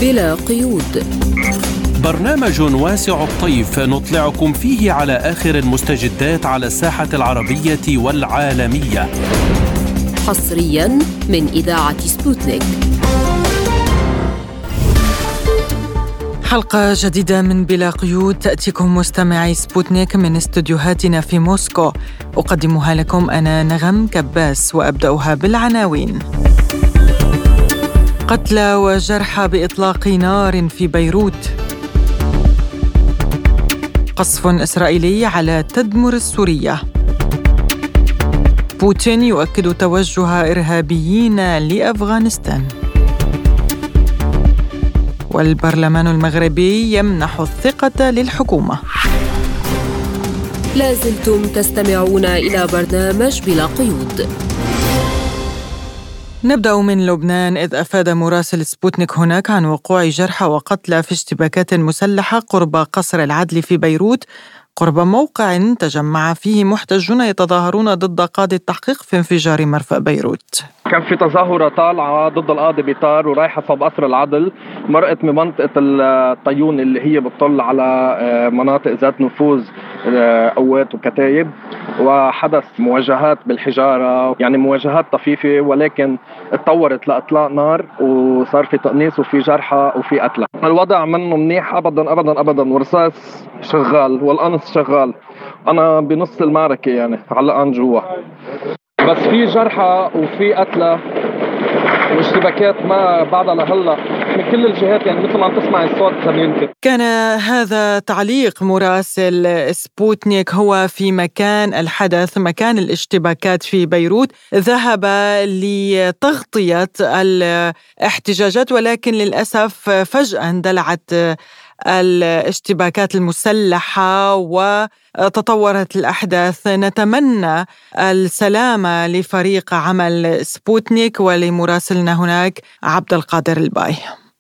بلا قيود، برنامج واسع الطيف نطلعكم فيه على آخر المستجدات على الساحة العربية والعالمية، حصرياً من إذاعة سبوتنيك. حلقة جديدة من بلا قيود تأتيكم مستمعي سبوتنيك من استوديوهاتنا في موسكو. أقدمها لكم أنا نغم كباس، وأبدأها بالعناوين. قتلى وجرحى بإطلاق نار في بيروت. قصف إسرائيلي على تدمر السورية. بوتين يؤكد توجه إرهابيين لأفغانستان. والبرلمان المغربي يمنح الثقة للحكومة. لازلتم تستمعون إلى برنامج بلا قيود. نبدأ من لبنان، إذ أفاد مراسل سبوتنيك هناك عن وقوع جرحى وقتلى في اشتباكات مسلحة قرب قصر العدل في بيروت، قرب موقع تجمع فيه محتجون يتظاهرون ضد قاضي التحقيق في انفجار مرفأ بيروت. كان في تظاهرة طالعة ضد القاضي بطار ورايحة صوب قصر العدل، مرقت من منطقة الطيون اللي هي بتطل على مناطق ذات نفوذ قوات وكتايب، وحدث مواجهات بالحجارة، يعني مواجهات طفيفة ولكن اتطورت لإطلاق نار وصار في تقنيص وفي جرحى وفي قتلى. الوضع منه منيح أبدا أبدا أبدا، ورصاص شغال والقنص شغال. أنا بنص المعركة يعني علقان جوا، بس في جرحى وفي قتلى واشتباكات ما بعدها لهلا من كل الجهات، يعني مثل ما عم تسمع الصوت يمكن. كان هذا تعليق مراسل سبوتنيك هو في مكان الحدث، مكان الاشتباكات في بيروت. ذهب لتغطية الاحتجاجات، ولكن للأسف فجأة اندلعت الاشتباكات المسلحة وتطورت الأحداث. نتمنى السلامة لفريق عمل سبوتنيك ولمراسلنا هناك عبد القادر الباي.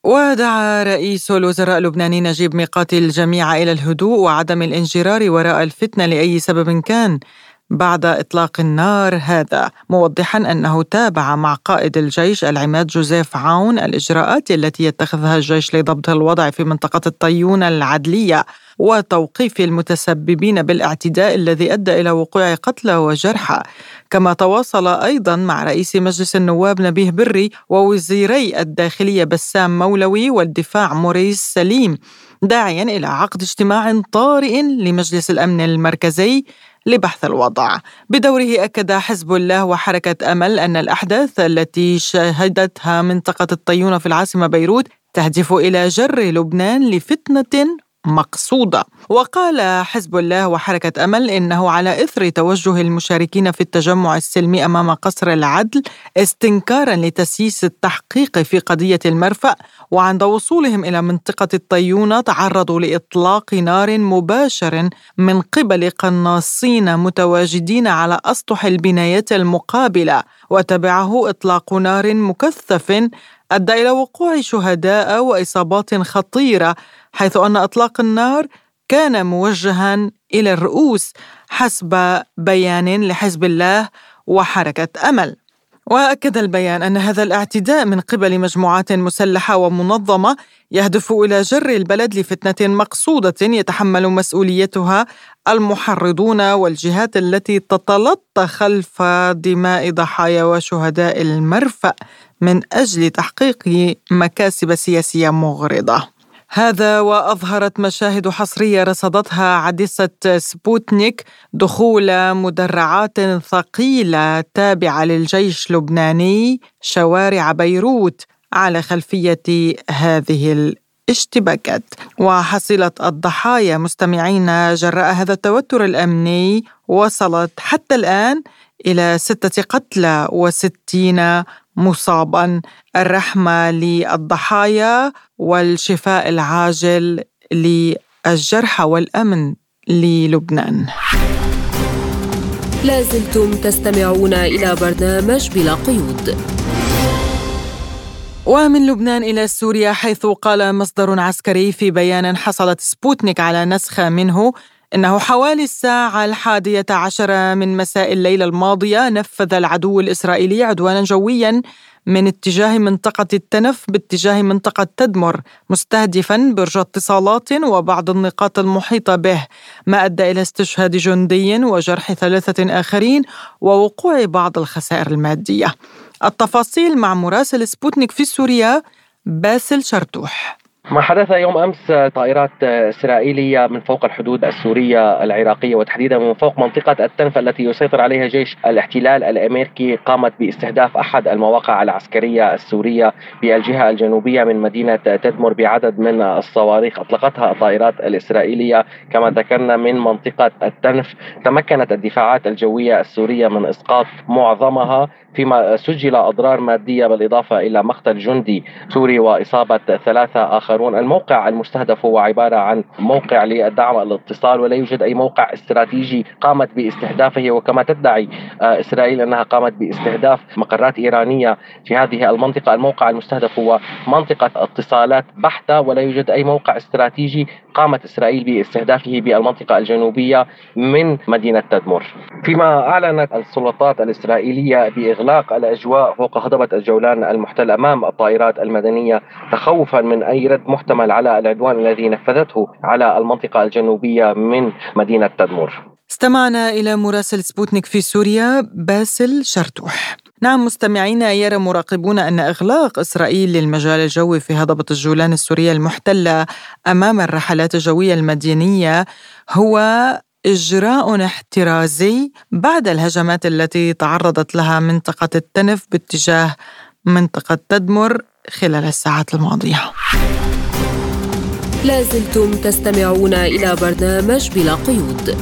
ودعا رئيس الوزراء اللبناني نجيب ميقاتي الجميع إلى الهدوء وعدم الانجرار وراء الفتنة لأي سبب كان بعد إطلاق النار هذا، موضحاً أنه تابع مع قائد الجيش العماد جوزيف عون الإجراءات التي يتخذها الجيش لضبط الوضع في منطقة الطيون العدلية وتوقيف المتسببين بالاعتداء الذي أدى إلى وقوع قتلى وجرحى. كما تواصل أيضاً مع رئيس مجلس النواب نبيه بري ووزيري الداخلية بسام مولوي والدفاع موريس سليم، داعياً إلى عقد اجتماع طارئ لمجلس الأمن المركزي لبحث الوضع. بدوره أكد حزب الله وحركة أمل أن الأحداث التي شهدتها منطقة الطيون في العاصمة بيروت تهدف إلى جر لبنان لفتنة مقصودة. وقال حزب الله وحركة أمل إنه على إثر توجه المشاركين في التجمع السلمي أمام قصر العدل استنكارا لتسييس التحقيق في قضية المرفأ، وعند وصولهم إلى منطقة الطيون تعرضوا لإطلاق نار مباشر من قبل قناصين متواجدين على أسطح البنايات المقابلة، وتبعه إطلاق نار مكثف أدى إلى وقوع شهداء وإصابات خطيرة، حيث أن إطلاق النار كان موجها إلى الرؤوس حسب بيان لحزب الله وحركة أمل. وأكد البيان أن هذا الاعتداء من قبل مجموعات مسلحة ومنظمة يهدف إلى جر البلد لفتنة مقصودة يتحمل مسؤوليتها المحرضون والجهات التي تتلطخ خلف دماء ضحايا وشهداء المرفأ من أجل تحقيق مكاسب سياسية مغرضة. هذا وأظهرت مشاهد حصرية رصدتها عدسة سبوتنيك دخول مدرعات ثقيلة تابعة للجيش اللبناني شوارع بيروت على خلفية هذه الاشتباكات. وحصيلة الضحايا مستمعين جراء هذا التوتر الأمني وصلت حتى الآن إلى 6 قتلى و60 مصابا. الرحمة للضحايا والشفاء العاجل للجرحى والأمن للبنان. لازلتم تستمعون إلى برنامج بلا قيود. ومن لبنان إلى سوريا، حيث قال مصدر عسكري في بيان حصلت سبوتنيك على نسخة منه إنه حوالي الساعة 11 من مساء الليلة الماضية نفذ العدو الإسرائيلي عدوانا جويا من اتجاه منطقة التنف باتجاه منطقة تدمر، مستهدفا برج اتصالات وبعض النقاط المحيطة به، ما أدى إلى استشهاد جندي وجرح 3 آخرين ووقوع بعض الخسائر المادية. التفاصيل مع مراسل سبوتنيك في سوريا باسل شرتوح. ما حدث يوم أمس طائرات إسرائيلية من فوق الحدود السورية العراقية وتحديدا من فوق منطقة التنف التي يسيطر عليها جيش الاحتلال الأمريكي قامت باستهداف أحد المواقع العسكرية السورية بالجهة الجنوبية من مدينة تدمر بعدد من الصواريخ أطلقتها الطائرات الإسرائيلية. كما ذكرنا من منطقة التنف تمكنت الدفاعات الجوية السورية من إسقاط معظمها، فيما سجل أضرار مادية بالإضافة إلى مقتل جندي سوري وإصابة 3 آخرون. الموقع المستهدف هو عبارة عن موقع لدعم الاتصال ولا يوجد أي موقع استراتيجي قامت باستهدافه، وكما تدعي إسرائيل أنها قامت باستهداف مقرات إيرانية في هذه المنطقة. الموقع المستهدف هو منطقة اتصالات بحتة ولا يوجد أي موقع استراتيجي قامت إسرائيل باستهدافه بالمنطقة الجنوبية من مدينة تدمر. فيما أعلنت السلطات الإسرائيلية بإغلاق الأجواء فوق هضبة الجولان المحتل أمام الطائرات المدنية تخوفا من أي رد محتمل على العدوان الذي نفذته على المنطقة الجنوبية من مدينة تدمر. استمعنا إلى مراسل سبوتنيك في سوريا باسل شرتوح. نعم مستمعينا، يرى مراقبون أن إغلاق إسرائيل للمجال الجوي في هضبة الجولان السورية المحتلة أمام الرحلات الجوية المدنية هو إجراء احترازي بعد الهجمات التي تعرضت لها منطقة التنف باتجاه منطقة تدمر خلال الساعات الماضية. لازلتم تستمعون إلى برنامج بلا قيود.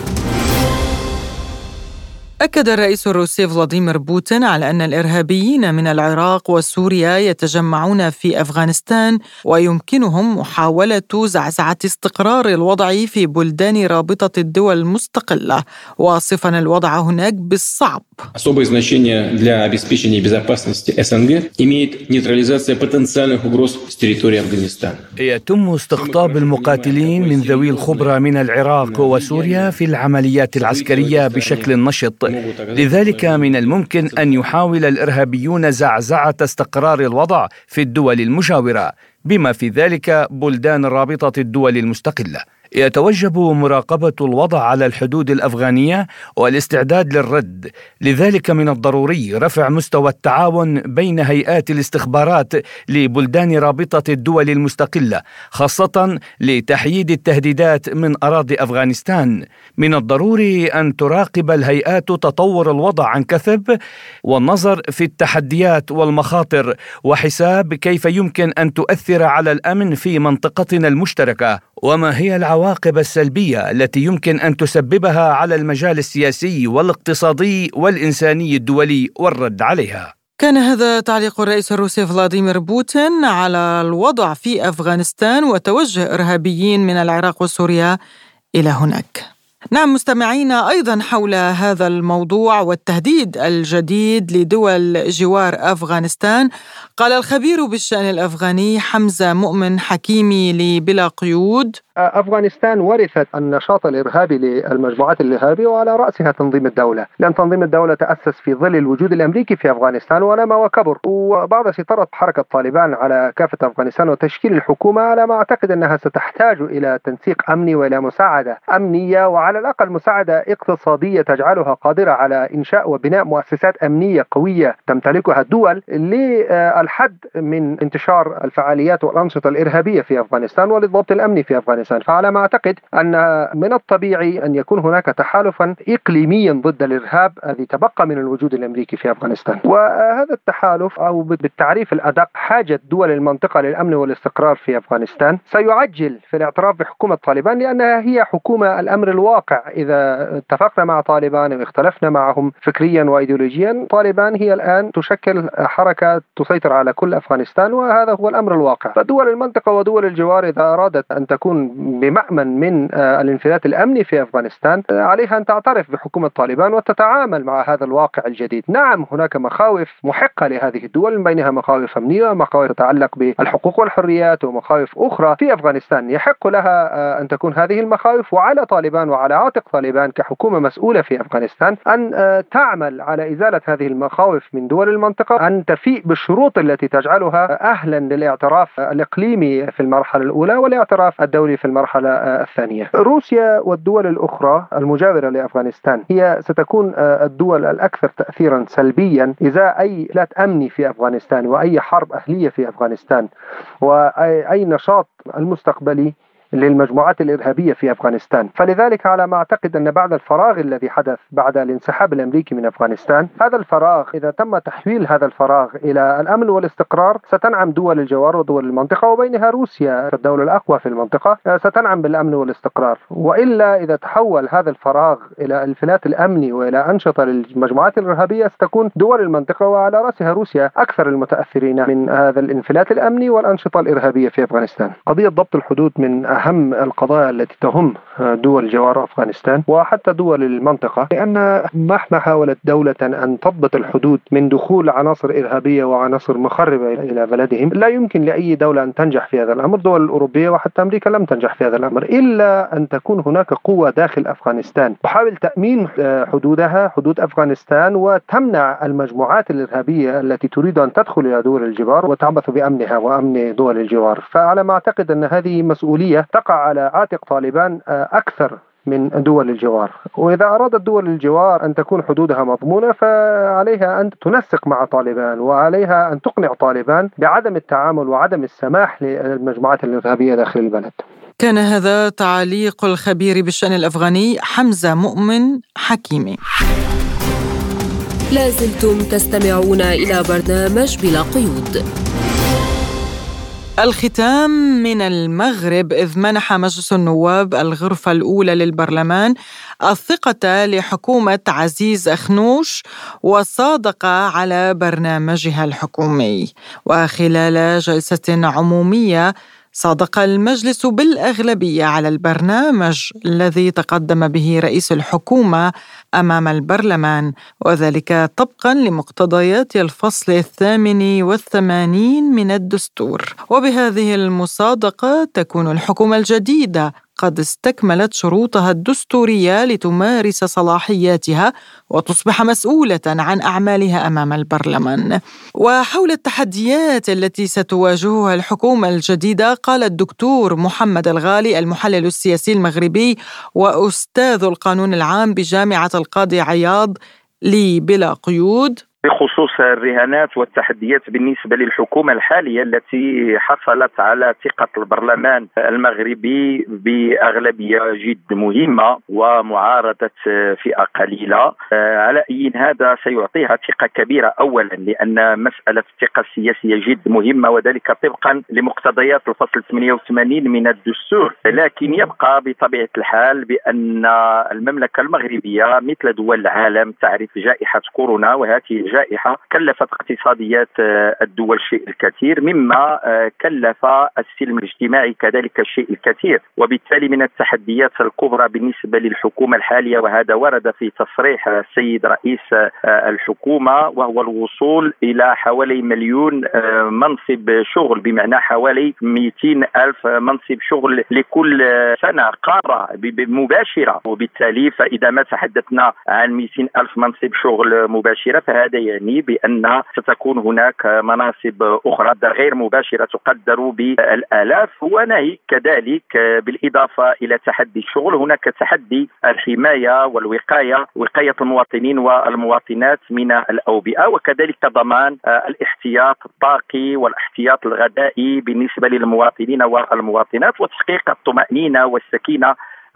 أكد الرئيس الروسي فلاديمير بوتين على أن الإرهابيين من العراق وسوريا يتجمعون في أفغانستان ويمكنهم محاولة زعزعة استقرار الوضع في بلدان رابطة الدول المستقلة، واصفا الوضع هناك بالصعب. Особое значение для обеспечения безопасности СНГ имеет нейтрализация потенциальных угроз с территории Афганистана. يتم استقطاب المقاتلين من ذوي الخبرة من العراق وسوريا في العمليات العسكرية بشكل نشط، لذلك من الممكن أن يحاول الإرهابيون زعزعة استقرار الوضع في الدول المجاورة بما في ذلك بلدان رابطة الدول المستقلة. يتوجب مراقبة الوضع على الحدود الأفغانية والاستعداد للرد، لذلك من الضروري رفع مستوى التعاون بين هيئات الاستخبارات لبلدان رابطة الدول المستقلة، خاصة لتحييد التهديدات من أراضي أفغانستان. من الضروري أن تراقب الهيئات تطور الوضع عن كثب والنظر في التحديات والمخاطر وحساب كيف يمكن أن تؤثر على الأمن في منطقتنا المشتركة، وما هي العواقب السلبية التي يمكن أن تسببها على المجال السياسي والاقتصادي والإنساني الدولي والرد عليها. كان هذا تعليق الرئيس الروسي فلاديمير بوتين على الوضع في أفغانستان وتوجه إرهابيين من العراق وسوريا إلى هناك. نعم مستمعينا، أيضا حول هذا الموضوع والتهديد الجديد لدول جوار أفغانستان قال الخبير بالشأن الأفغاني حمزة مؤمن حكيمي لبلا قيود: أفغانستان ورثت النشاط الإرهابي للمجموعات الإرهابية وعلى رأسها تنظيم الدولة، لأن تنظيم الدولة تأسس في ظل الوجود الأمريكي في أفغانستان ونما وكبر، وبعد سيطرة حركة طالبان على كافة أفغانستان وتشكيل الحكومة على ما أعتقد أنها ستحتاج إلى تنسيق أمني وإلى مساعدة أمنية وعلى الأقل مساعدة اقتصادية تجعلها قادرة على إنشاء وبناء مؤسسات أمنية قوية تمتلكها الدول للحد من انتشار الفعاليات والأنشطة الإرهابية في أفغانستان وللضبط الأمني في أفغانستان. فعلى ما أعتقد أن من الطبيعي أن يكون هناك تحالفا إقليميا ضد الإرهاب الذي تبقى من الوجود الأمريكي في أفغانستان، وهذا التحالف أو بالتعريف الأدق حاجة دول المنطقة للأمن والاستقرار في أفغانستان سيعجل في الاعتراف بحكومة طالبان، لأنها هي حكومة الأمر الواقع. إذا اتفقنا مع طالبان أو اختلفنا معهم فكريا وإيديولوجيا، طالبان هي الآن تشكل حركة تسيطر على كل أفغانستان، وهذا هو الأمر الواقع. فدول المنطقة ودول الجوار إذا أرادت أن تكون بمأمن من الانفلات الأمني في أفغانستان عليها أن تعترف بحكومة طالبان وتتعامل مع هذا الواقع الجديد. نعم هناك مخاوف محقة لهذه الدول، من بينها مخاوف أمنية ومخاوف تتعلق بالحقوق والحريات ومخاوف أخرى في أفغانستان يحق لها أن تكون هذه المخاوف، وعلى طالبان وعلى وعلى عاتق طالبان كحكومة مسؤولة في أفغانستان أن تعمل على إزالة هذه المخاوف من دول المنطقة، أن تفيء بالشروط التي تجعلها أهلا للاعتراف الإقليمي في المرحلة الأولى والاعتراف الدولي في المرحلة الثانية. روسيا والدول الأخرى المجاورة لأفغانستان هي ستكون الدول الأكثر تأثيرا سلبيا إذا أي إفلات أمني في أفغانستان وأي حرب أهلية في أفغانستان وأي نشاط المستقبلي للمجموعات الإرهابية في أفغانستان. فلذلك على ما أعتقد أن بعد الفراغ الذي حدث بعد الانسحاب الأمريكي من أفغانستان، هذا الفراغ إذا تم تحويل هذا الفراغ إلى الأمن والاستقرار ستنعم دول الجوار ودول المنطقة، وبينها روسيا الدولة الأقوى في المنطقة ستنعم بالأمن والاستقرار. وإلا إذا تحول هذا الفراغ إلى الانفلات الأمني وإلى أنشطة للمجموعات الإرهابية ستكون دول المنطقة وعلى رأسها روسيا أكثر المتأثرين من هذا الانفلات الأمني والأنشطة الإرهابية في أفغانستان. قضية ضبط الحدود من أهم القضايا التي تهم دول جوار أفغانستان وحتى دول المنطقة، لأن مهما حاولت دولة أن تضبط الحدود من دخول عناصر إرهابية وعناصر مخربة إلى بلدهم، لا يمكن لأي دولة أن تنجح في هذا الأمر. الدول الأوروبية وحتى أمريكا لم تنجح في هذا الأمر إلا أن تكون هناك قوة داخل أفغانستان تحاول تأمين حدودها، حدود أفغانستان، وتمنع المجموعات الإرهابية التي تريد أن تدخل إلى دول الجوار وتعبث بأمنها وأمن دول الجوار. فعلى ما أعتقد أن هذه مسؤولية تقع على عاتق طالبان أكثر من دول الجوار. وإذا أرادت دول الجوار أن تكون حدودها مضمونة فعليها أن تنسق مع طالبان، وعليها أن تقنع طالبان بعدم التعامل وعدم السماح للمجموعات الإرهابية داخل البلد. كان هذا تعليق الخبير بالشأن الأفغاني حمزة مؤمن حكيمي. لازلتم تستمعون إلى برنامج بلا قيود. الختام من المغرب، إذ منح مجلس النواب الغرفة الأولى للبرلمان الثقة لحكومة عزيز أخنوش وصادق على برنامجها الحكومي. وخلال جلسة عمومية صادق المجلس بالأغلبية على البرنامج الذي تقدم به رئيس الحكومة أمام البرلمان، وذلك طبقا لمقتضيات الفصل 88 من الدستور. وبهذه المصادقة تكون الحكومة الجديدة قد استكملت شروطها الدستورية لتمارس صلاحياتها وتصبح مسؤولة عن أعمالها أمام البرلمان. وحول التحديات التي ستواجهها الحكومة الجديدة قال الدكتور محمد الغالي المحلل السياسي المغربي وأستاذ القانون العام بجامعة القاضي عياض لي بلا قيود بخصوص الرهانات والتحديات بالنسبة للحكومة الحالية التي حصلت على ثقة البرلمان المغربي بأغلبية جد مهمة ومعارضة فئة قليلة. على أي هذا سيعطيها ثقة كبيرة، أولا لأن مسألة الثقة السياسية جد مهمة وذلك طبقا لمقتضيات الفصل 88 من الدستور. لكن يبقى بطبيعة الحال بأن المملكة المغربية مثل دول العالم تعرف جائحة كورونا، وهذه جائحة كلفت اقتصاديات الدول الشيء الكثير، مما كلف السلم الاجتماعي كذلك الشيء الكثير. وبالتالي من التحديات الكبرى بالنسبة للحكومة الحالية، وهذا ورد في تصريح السيد رئيس الحكومة، وهو الوصول إلى حوالي 1,000,000 منصب شغل، بمعنى حوالي 200,000 منصب شغل لكل سنة قارة مباشرة. وبالتالي فإذا ما تحدثنا عن 200,000 منصب شغل مباشرة فهذا يعني بأن ستكون هناك مناصب أخرى غير مباشرة تقدر بالآلاف. وناهيك كذلك بالإضافة إلى تحدي الشغل هناك تحدي الحماية والوقاية، وقاية المواطنين والمواطنات من الأوبئة، وكذلك ضمان الاحتياط الطاقي والاحتياط الغذائي بالنسبة للمواطنين والمواطنات، وتحقيق الطمأنينة والسكينة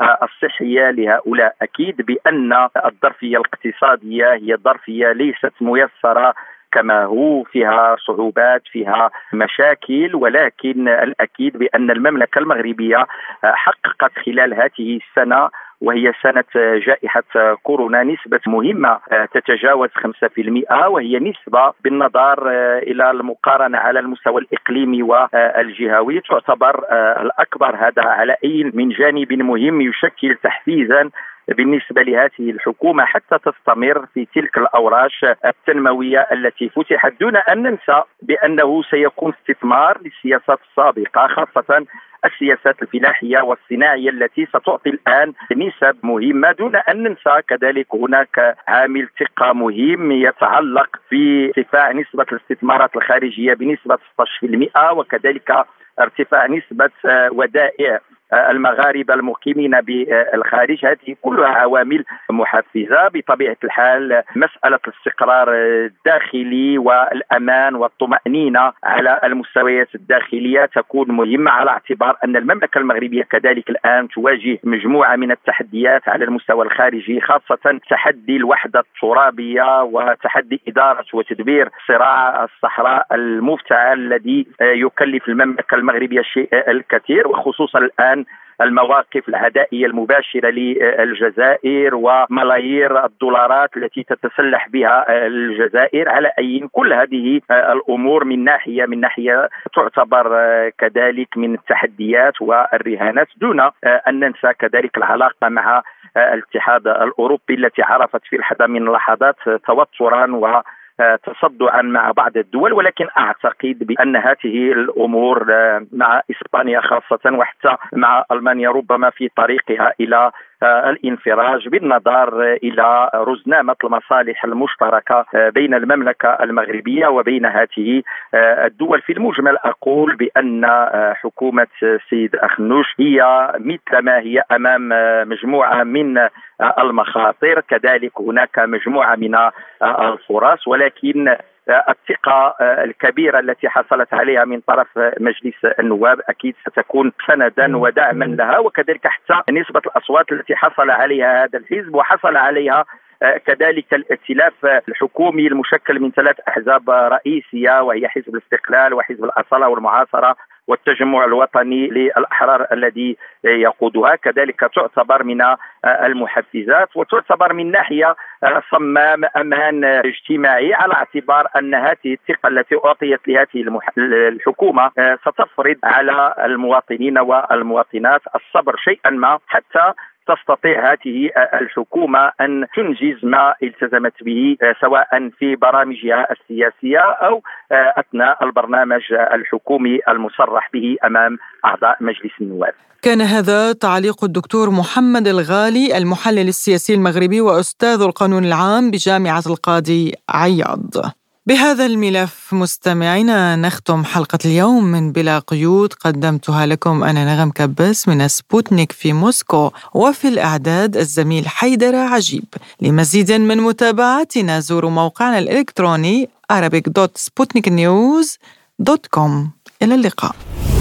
الصحية لهؤلاء. أكيد بأن الظرفية الاقتصادية هي ظرفية ليست ميسرة كما هو، فيها صعوبات، فيها مشاكل، ولكن الأكيد بأن المملكة المغربية حققت خلال هذه السنة، وهي سنة جائحة كورونا، نسبة مهمة تتجاوز 5%، وهي نسبة بالنظر إلى المقارنة على المستوى الإقليمي والجهوي تعتبر الأكبر. هذا على أي من جانب مهم يشكل تحفيزا بالنسبة لهذه الحكومة حتى تستمر في تلك الأوراش التنموية التي فتحت، دون أن ننسى بأنه سيكون استثمار للسياسات السابقة، خاصة السياسات الفلاحية والصناعية التي ستعطي الآن نسب مهمة، دون أن ننسى كذلك هناك عامل ثقة مهم يتعلق في ارتفاع نسبة الاستثمارات الخارجية بنسبة 16%، وكذلك ارتفاع نسبة ودائع المغاربة المقيمين بالخارج. هذه كلها عوامل محفزة. بطبيعة الحال مسألة الاستقرار الداخلي والأمان والطمأنينة على المستويات الداخلية تكون مهمة، على اعتبار أن المملكة المغربية كذلك الآن تواجه مجموعة من التحديات على المستوى الخارجي، خاصة تحدي الوحدة الترابية وتحدي إدارة وتدبير صراع الصحراء المفتعل الذي يكلف المملكة المغربية الشيء الكثير، وخصوصا الآن المواقف العدائية المباشرة للجزائر وملايير الدولارات التي تتسلح بها الجزائر. على أي كل هذه الأمور من ناحية تعتبر كذلك من التحديات والرهانات، دون أن ننسى كذلك العلاقة مع الاتحاد الأوروبي التي عرفت في لحظة من اللحظات توترا تصدعا مع بعض الدول، ولكن أعتقد بأن هذه الأمور مع إسبانيا خاصة وحتى مع ألمانيا ربما في طريقها إلى الانفراج، بالنظر إلى رزنامة المصالح المشتركة بين المملكة المغربية وبين هذه الدول. في المجمل أقول بأن حكومة السيد أخنوش هي مثل ما هي أمام مجموعة من المخاطر، كذلك هناك مجموعة من الفرص، ولكن الثقة الكبيرة التي حصلت عليها من طرف مجلس النواب أكيد ستكون سندا ودعما لها، وكذلك حتى نسبة الأصوات التي حصل عليها هذا الحزب وحصل عليها كذلك الائتلاف الحكومي المشكل من 3 أحزاب رئيسية، وهي حزب الاستقلال وحزب الأصالة والمعاصرة والتجمع الوطني للأحرار الذي يقودها، كذلك تعتبر من المحفزات وتعتبر من ناحية صمام أمان اجتماعي، على اعتبار أن هذه الثقة التي أعطيت لهذه الحكومة ستفرض على المواطنين والمواطنات الصبر شيئا ما حتى تستطيع هذه الحكومة أن تنجز ما التزمت به، سواء في برامجها السياسية أو أثناء البرنامج الحكومي المصرح به أمام أعضاء مجلس النواب. كان هذا تعليق الدكتور محمد الغالي، المحلل السياسي المغربي وأستاذ القانون العام بجامعة القاضي عياض. بهذا الملف مستمعينا نختم حلقة اليوم من بلا قيود، قدمتها لكم أنا نغم كبس من سبوتنيك في موسكو، وفي الإعداد الزميل حيدر عجيب. لمزيد من متابعتنا زوروا موقعنا الإلكتروني arabic.sputniknews.com. إلى اللقاء.